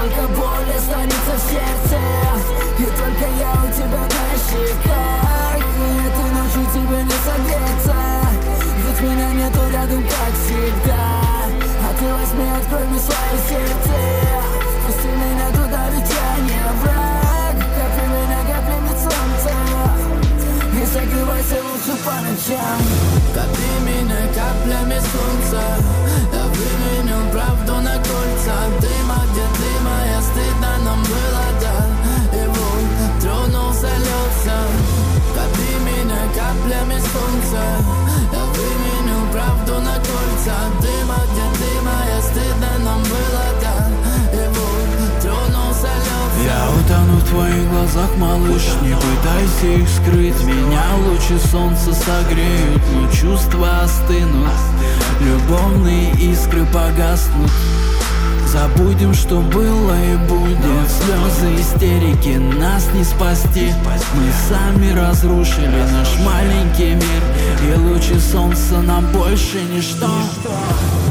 только боль останется в сердце. И только я у тебя на щеках. И этой ночью тебе не согреться, ведь меня нету рядом, как всегда. А ты возьми, открой мне свое сердце, пусти меня туда, ведь я не враг. Капли меня, каплями солнца, и согревайся лучше по ночам. Капли меня каплями солнца, я выменил правду на кольца. Дыма, где дыма, я стыдно нам было, да. И вот тронулся лед сам. Капли меня каплями солнца, я выменил правду на кольца. Дыма, где дыма, я стыдно нам было, да. И вот тронулся лед сам. Я утону в твоих глазах, малыш, не пытайся их скрыть. Меня лучи солнца согреют, но чувства остынут, любовные искры погаснут. Забудем, что было и будет. Слезы, истерики, нас не спасти. Мы сами разрушили наш маленький мир, и лучи солнца нам больше ничто.